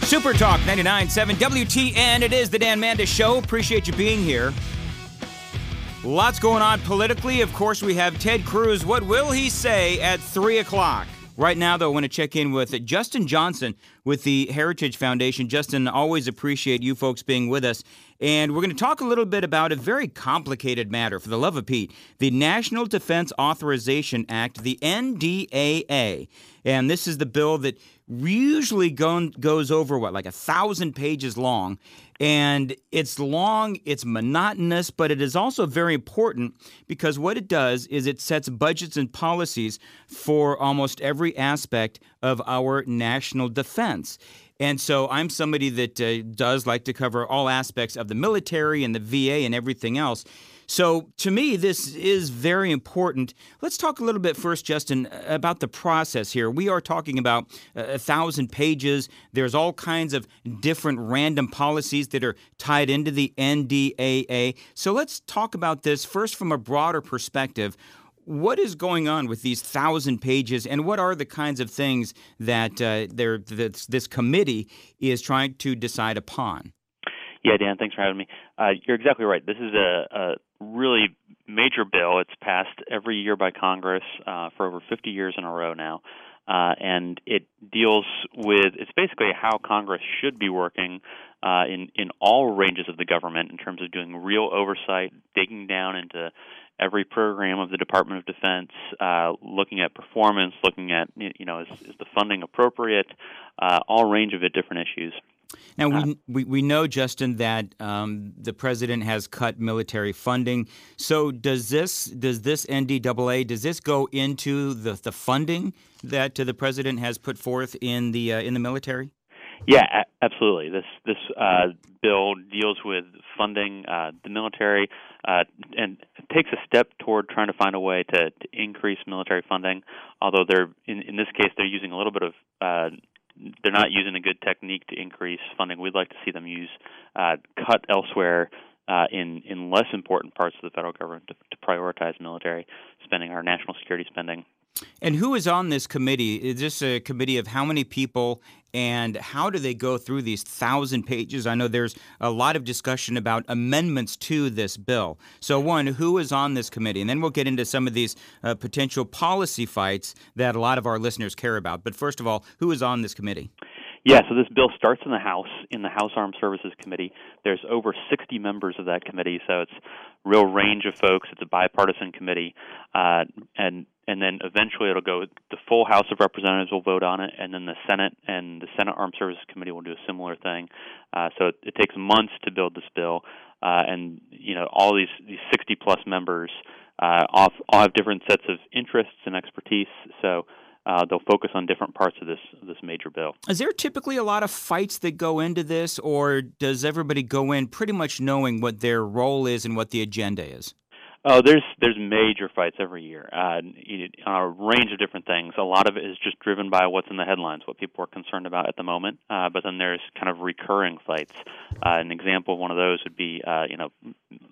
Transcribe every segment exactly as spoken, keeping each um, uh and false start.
Super Talk ninety-nine point seven W T N. It is the Dan Mandis Show. Appreciate you being here. Lots going on politically. Of course, we have Ted Cruz. What will he say at three o'clock? Right now, though, I want to check in with Justin Johnson with the Heritage Foundation. Justin, always appreciate you folks being with us. And we're going to talk a little bit about a very complicated matter, for the love of Pete, the National Defense Authorization Act, the N D A A. And this is the bill that usually go, goes over, what, like a thousand pages long. And it's long, it's monotonous, but it is also very important because what it does is it sets budgets and policies for almost every aspect of our national defense. And so I'm somebody that uh, does like to cover all aspects of the military and the V A and everything else. So to me, this is very important. Let's talk a little bit first, Justin, about the process here. We are talking about a thousand pages. There's all kinds of different random policies that are tied into the N D A A. So let's talk about this first from a broader perspective. What is going on with these thousand pages, and what are the kinds of things that uh, this, this committee is trying to decide upon? Yeah, Dan, thanks for having me. Uh, you're exactly right. This is a, a really major bill. It's passed every year by Congress uh, for over fifty years in a row now. Uh, and it deals with, it's basically how Congress should be working uh, in, in all ranges of the government in terms of doing real oversight, digging down into every program of the Department of Defense, uh, looking at performance, looking at, you know, is, is the funding appropriate, uh, all range of it, different issues. Now, we, we we know, Justin, that um, the president has cut military funding. So does this does this N D A A, does this go into the, the funding that uh, the president has put forth in the uh, in the military? Yeah, a- absolutely. This this uh, bill deals with funding uh, the military uh, and takes a step toward trying to find a way to, to increase military funding. Although they're in, in this case they're using a little bit of uh, they're not using a good technique to increase funding. We'd like to see them use uh, cut elsewhere uh, in in less important parts of the federal government to, to prioritize military spending, our national security spending. And who is on this committee? Is this a committee of how many people, and how do they go through these thousand pages? I know there's a lot of discussion about amendments to this bill. So, one, who is on this committee? And then we'll get into some of these uh, potential policy fights that a lot of our listeners care about. But first of all, who is on this committee? Yeah, so this bill starts in the House, in the House Armed Services Committee. There's over sixty members of that committee, so it's a real range of folks. It's a bipartisan committee, uh, and and then eventually it'll go, the full House of Representatives will vote on it, and then the Senate and the Senate Armed Services Committee will do a similar thing. Uh, so it, it takes months to build this bill, uh, and you know all these, these sixty-plus members uh, all, all have different sets of interests and expertise, so Uh, they'll focus on different parts of this this major bill. Is there typically a lot of fights that go into this, or does everybody go in pretty much knowing what their role is and what the agenda is? Oh, there's there's major fights every year uh, on a range of different things. A lot of it is just driven by what's in the headlines, what people are concerned about at the moment. Uh, but then there's kind of recurring fights. Uh, an example of one of those would be, uh, you know,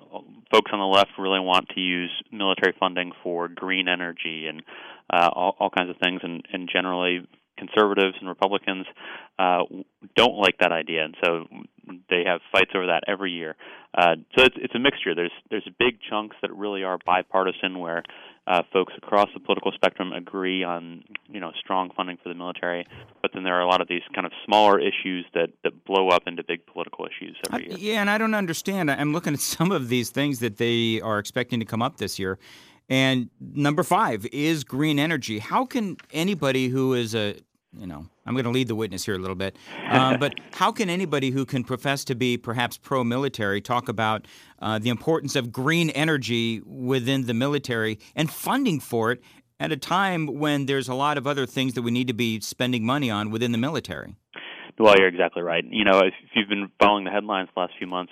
folks on the left really want to use military funding for green energy and uh, all, all kinds of things, and, and generally conservatives and Republicans uh, don't like that idea, and so they have fights over that every year. Uh, so it's it's a mixture. There's there's big chunks that really are bipartisan, where uh, folks across the political spectrum agree on you know strong funding for the military. But then there are a lot of these kind of smaller issues that, that blow up into big political issues every year. I, yeah, and I don't understand. I'm looking at some of these things that they are expecting to come up this year. And number five is green energy. How can anybody who is a, you know, I'm going to lead the witness here a little bit, uh, but how can anybody who can profess to be perhaps pro-military talk about uh, the importance of green energy within the military and funding for it at a time when there's a lot of other things that we need to be spending money on within the military? Well, you're exactly right. You know, if you've been following the headlines the last few months,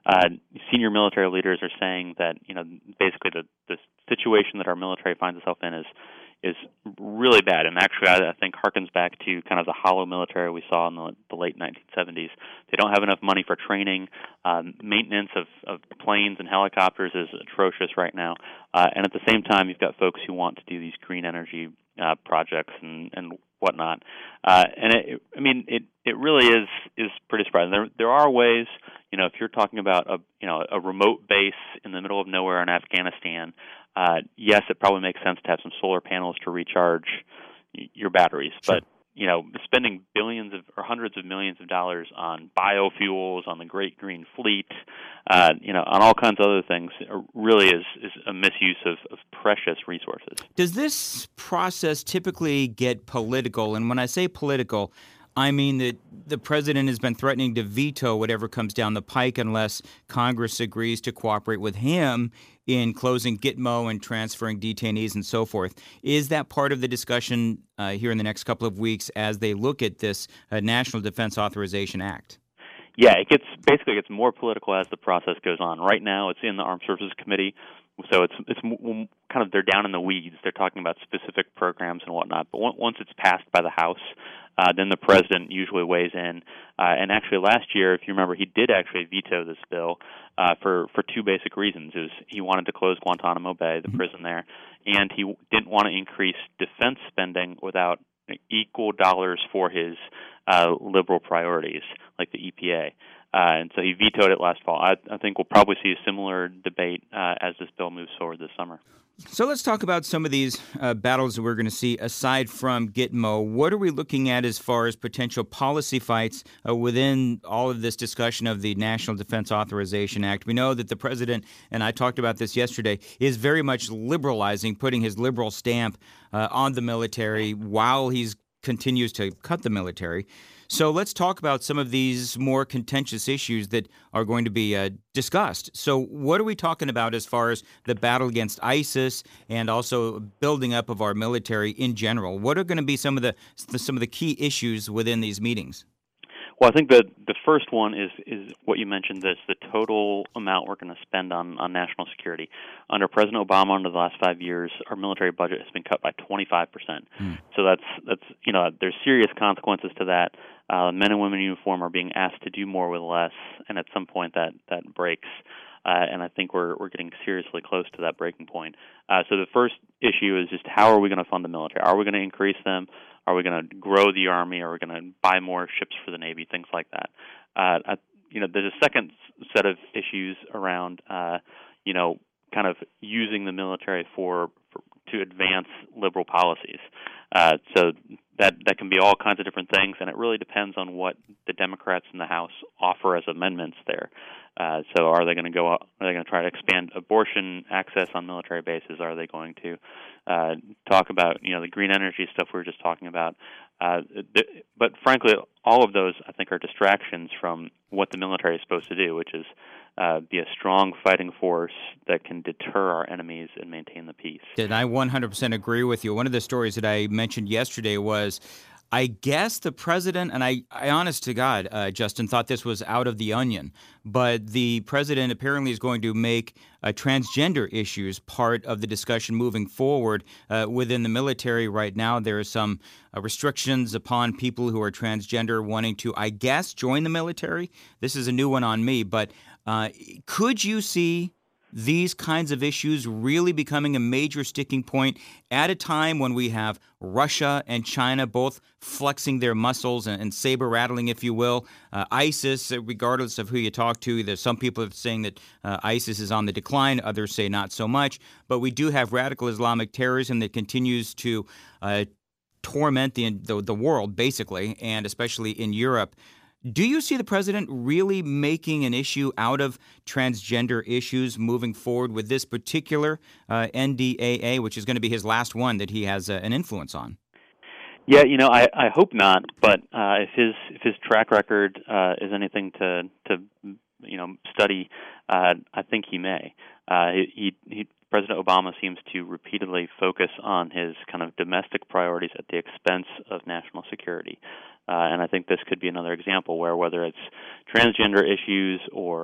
Uh, senior military leaders are saying that, you know, basically the, the situation that our military finds itself in is is really bad, and actually I, I think harkens back to kind of the hollow military we saw in the, the late nineteen seventies. They don't have enough money for training. Um, maintenance of, of planes and helicopters is atrocious right now, uh, and at the same time, you've got folks who want to do these green energy uh, projects and, and whatnot. Uh, and it, I mean, it it really is is pretty surprising. There there are ways, you know, if you're talking about a you know a remote base in the middle of nowhere in Afghanistan. Uh, yes, it probably makes sense to have some solar panels to recharge y- your batteries, Sure. but you know, spending billions of or hundreds of millions of dollars on biofuels, on the Great Green Fleet, uh, you know, on all kinds of other things, really is is a misuse of, of precious resources. Does this process typically get political? And when I say political, I mean that the president has been threatening to veto whatever comes down the pike unless Congress agrees to cooperate with him in closing Gitmo and transferring detainees and so forth. Is that part of the discussion uh, here in the next couple of weeks as they look at this uh, National Defense Authorization Act? Yeah, it gets basically gets more political as the process goes on. Right now, it's in the Armed Services Committee, so it's it's kind of they're down in the weeds. They're talking about specific programs and whatnot. But once it's passed by the House, uh, then the president usually weighs in. Uh, and actually, last year, if you remember, he did actually veto this bill uh, for for two basic reasons: is he wanted to close Guantanamo Bay, the mm-hmm. prison there, and he didn't want to increase defense spending without equal dollars for his uh, liberal priorities, like the E P A. Uh, and so he vetoed it last fall. I, I think we'll probably see a similar debate uh, as this bill moves forward this summer. So let's talk about some of these uh, battles that we're going to see aside from Gitmo. What are we looking at as far as potential policy fights uh, within all of this discussion of the National Defense Authorization Act? We know that the president, and I talked about this yesterday, is very much liberalizing, putting his liberal stamp uh, on the military while he continues to cut the military. So let's talk about some of these more contentious issues that are going to be uh, discussed. So what are we talking about as far as the battle against ISIS and also building up of our military in general? What are going to be some of the some of the key issues within these meetings? Well, I think the the first one is is what you mentioned, this the total amount we're going to spend on, on national security. Under President Obama, under the last five years, our military budget has been cut by twenty-five percent. Mm. So that's that's you know there's serious consequences to that. Uh, men and women in uniform are being asked to do more with less, and at some point that that breaks. Uh, and I think we're we're getting seriously close to that breaking point. Uh, so the first issue is just how are we going to fund the military? Are we going to increase them? Are we going to grow the Army? Are we going to buy more ships for the Navy? Things like that. Uh, I, you know, there's a second set of issues around, uh, you know, kind of using the military for, for to advance liberal policies. Uh, so that that can be all kinds of different things, and it really depends on what the Democrats in the House offer as amendments there. Uh, so are they going to go? Are they going to try to expand abortion access on military bases? Are they going to uh, talk about you know the green energy stuff we were just talking about? Uh, th- but frankly, all of those I think are distractions from what the military is supposed to do, which is uh, be a strong fighting force that can deter our enemies and maintain the peace. And I one hundred percent agree with you. One of the stories that I mentioned yesterday was, I guess the president, and I, I honest to God, uh, Justin, thought this was out of the onion, but the president apparently is going to make uh, transgender issues part of the discussion moving forward uh, within the military. Right now, there are some uh, restrictions upon people who are transgender wanting to, I guess, join the military. This is a new one on me, but uh, could you see these kinds of issues really becoming a major sticking point at a time when we have Russia and China both flexing their muscles and, and saber-rattling, if you will? Uh, ISIS, regardless of who you talk to, there's some people are saying that uh, ISIS is on the decline, others say not so much. But we do have radical Islamic terrorism that continues to uh, torment the, the the world, basically, and especially in Europe. Do you see the president really making an issue out of transgender issues moving forward with this particular uh, N D A A, which is going to be his last one that he has uh, an influence on? Yeah, you know, I, I hope not. But uh, if his if his track record uh, is anything to to you know study, uh, I think he may. Uh, he, he President Obama seems to repeatedly focus on his kind of domestic priorities at the expense of national security. Uh, and I think this could be another example where whether it's transgender issues or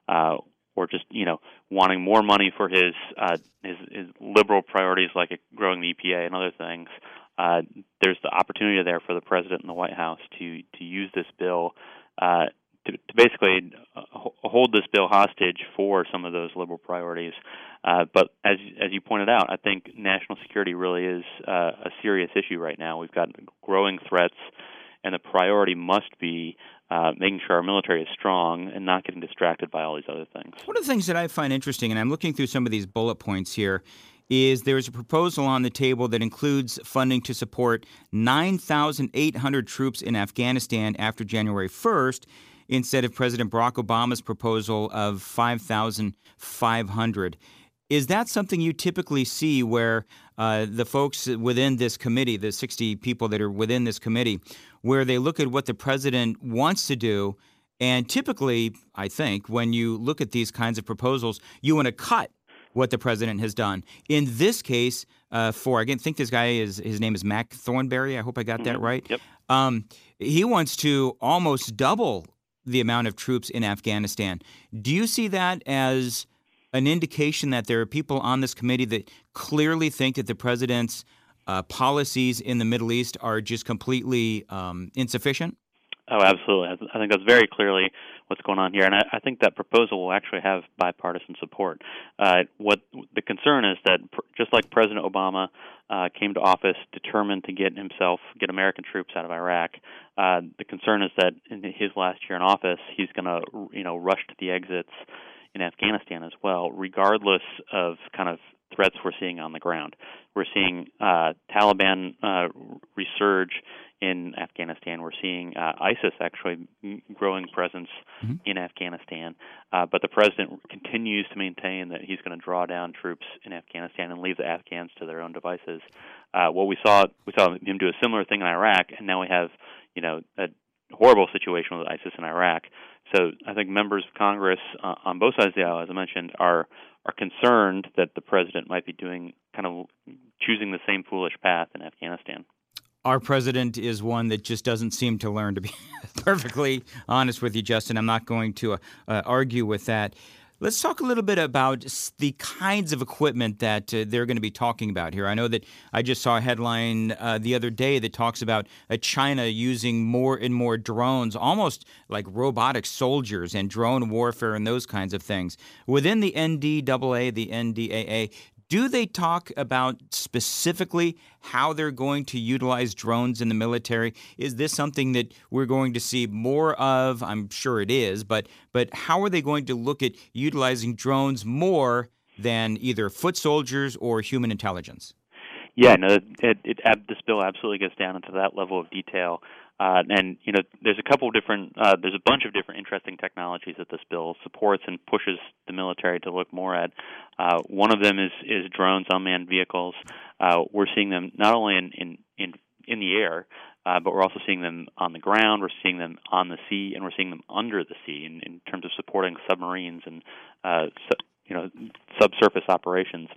uh, or just you know wanting more money for his uh, his, his liberal priorities like growing the E P A and other things. Uh, there's the opportunity there for the president and the White House to to use this bill uh, to, to basically hold this bill hostage for some of those liberal priorities. Uh, but as as you pointed out, I think national security really is uh, a serious issue right now. We've got growing threats, and the priority must be uh, making sure our military is strong and not getting distracted by all these other things. One of the things that I find interesting, and I'm looking through some of these bullet points here, is there's a proposal on the table that includes funding to support nine thousand eight hundred troops in Afghanistan after January first, instead of President Barack Obama's proposal of five thousand five hundred. Is that something you typically see where uh, the folks within this committee, the sixty people that are within this committee, where they look at what the president wants to do, and typically, I think, when you look at these kinds of proposals, you want to cut what the president has done. In this case, uh, for, I think this guy is, his name is Mac Thornberry. I hope I got that Mm-hmm. right. Yep. Um, he wants to almost double the amount of troops in Afghanistan. Do you see that as an indication that there are people on this committee that clearly think that the president's uh, policies in the Middle East are just completely um, insufficient? Oh, absolutely. I think that's very clearly what's going on here, and I, I think that proposal will actually have bipartisan support. Uh, what the concern is that pr- just like President Obama uh, came to office determined to get himself, get American troops out of Iraq, uh, the concern is that in his last year in office, he's going to, you know, rush to the exits in Afghanistan as well, regardless of kind of threats we're seeing on the ground. We're seeing uh, Taliban uh, resurge in Afghanistan. We're seeing uh, ISIS actually growing presence mm-hmm. in Afghanistan. Uh, but the president continues to maintain that he's going to draw down troops in Afghanistan and leave the Afghans to their own devices. Uh, what we saw, we saw him do a similar thing in Iraq, and now we have, you know, a horrible situation with ISIS in Iraq. So I think members of Congress uh, on both sides of the aisle, as I mentioned, are are concerned that the president might be doing kind of choosing the same foolish path in Afghanistan. Our president is one that just doesn't seem to learn, to be perfectly honest with you, Justin. I'm not going to uh, uh, argue with that. Let's talk a little bit about the kinds of equipment that uh, they're going to be talking about here. I know that I just saw a headline uh, the other day that talks about uh, China using more and more drones, almost like robotic soldiers and drone warfare and those kinds of things. Within the N D A A, the N D A A, do they talk about specifically how they're going to utilize drones in the military? Is this something that we're going to see more of? I'm sure it is, but but how are they going to look at utilizing drones more than either foot soldiers or human intelligence? Yeah, no, it, it, it this bill absolutely gets down into that level of detail. Uh, and, you know, there's a couple of different, uh, there's a bunch of different interesting technologies that this bill supports and pushes the military to look more at. Uh, one of them is, is drones, unmanned vehicles. Uh, we're seeing them not only in, in, in, in the air, uh, but we're also seeing them on the ground, we're seeing them on the sea, and we're seeing them under the sea in, in terms of supporting submarines and, uh, su- you know, subsurface operations.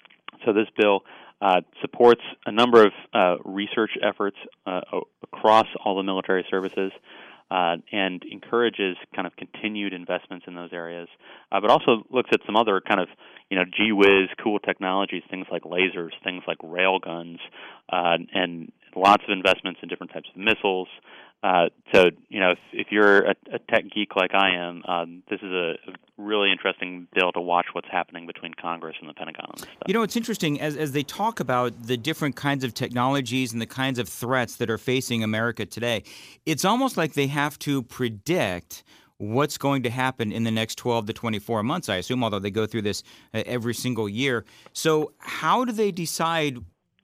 So this bill uh, supports a number of uh, research efforts uh, across all the military services uh, and encourages kind of continued investments in those areas, uh, but also looks at some other kind of, you know, gee whiz cool technologies, things like lasers, things like rail guns, uh, and lots of investments in different types of missiles. Uh, so, you know, if, if you're a, a tech geek like I am, um, this is a, a really interesting bill to watch what's happening between Congress and the Pentagon on this stuff. You know, it's interesting, as, as they talk about the different kinds of technologies and the kinds of threats that are facing America today, it's almost like they have to predict what's going to happen in the next twelve to twenty-four months, I assume, although they go through this uh, every single year. So how do they decide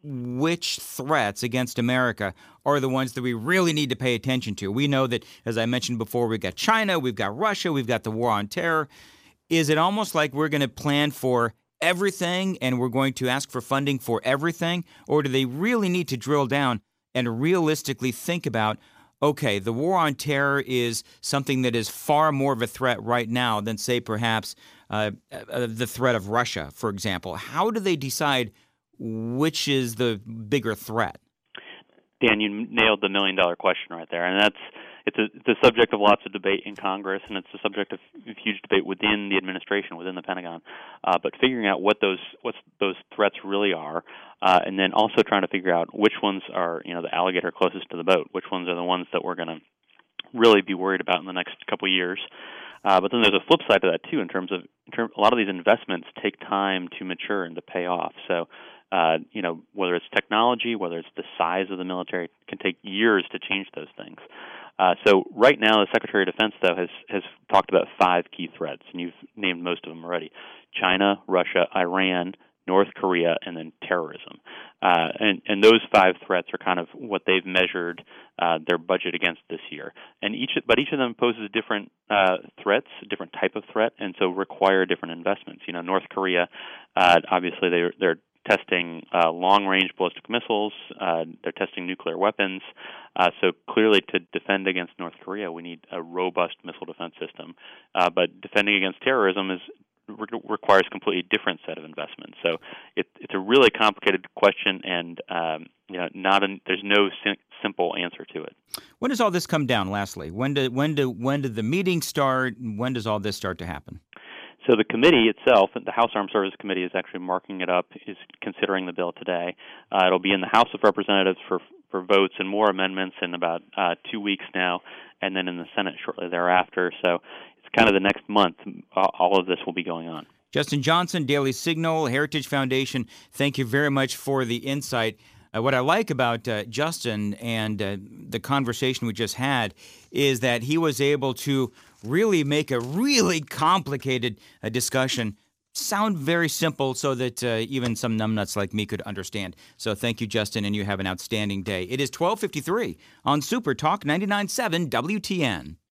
which threats against America are the ones that we really need to pay attention to? We know that, as I mentioned before, we've got China, we've got Russia, we've got the war on terror. Is it almost like we're going to plan for everything and we're going to ask for funding for everything? Or do they really need to drill down and realistically think about, okay, the war on terror is something that is far more of a threat right now than, say, perhaps uh, uh, the threat of Russia, for example. How do they decide which is the bigger threat? Dan, you nailed the million-dollar question right there, and that's it's a, it's a subject of lots of debate in Congress, and it's a subject of huge debate within the administration, within the Pentagon. Uh, but figuring out what those what those threats really are, uh, and then also trying to figure out which ones are, you know, the alligator closest to the boat, which ones are the ones that we're going to really be worried about in the next couple of years. Uh, but then there's a flip side to that too, in terms of in term, a lot of these investments take time to mature and to pay off. So, uh, you know, whether it's technology, whether it's the size of the military, it can take years to change those things. Uh, so right now, the Secretary of Defense, though, has has talked about five key threats, and you've named most of them already: China, Russia, Iran, North Korea, and then terrorism. Uh, and, and those five threats are kind of what they've measured uh, their budget against this year. And each, but each of them poses different uh, threats, a different type of threat, and so require different investments. You know, North Korea, uh, obviously they're, they're testing uh, long-range ballistic missiles. Uh, they're testing nuclear weapons. Uh, so clearly, to defend against North Korea, we need a robust missile defense system. Uh, but defending against terrorism is requires a completely different set of investments. So it, it's a really complicated question, and um, you know, not a, there's no sim- simple answer to it. When does all this come down? Lastly, when do when do when did the meeting start? When does all this start to happen? So the committee itself, the House Armed Services Committee, is actually marking it up, is considering the bill today. Uh, it'll be in the House of Representatives for for votes and more amendments in about uh, two weeks now, and then in the Senate shortly thereafter. So it's kind of the next month, uh, all of this will be going on. Justin Johnson, Daily Signal, Heritage Foundation, thank you very much for the insight. Uh, what I like about uh, Justin and uh, the conversation we just had is that he was able to really make a really complicated uh, discussion sound very simple so that uh, even some numbnuts like me could understand. So thank you, Justin, and you have an outstanding day. It is twelve fifty-three on Super Talk ninety-nine point seven W T N.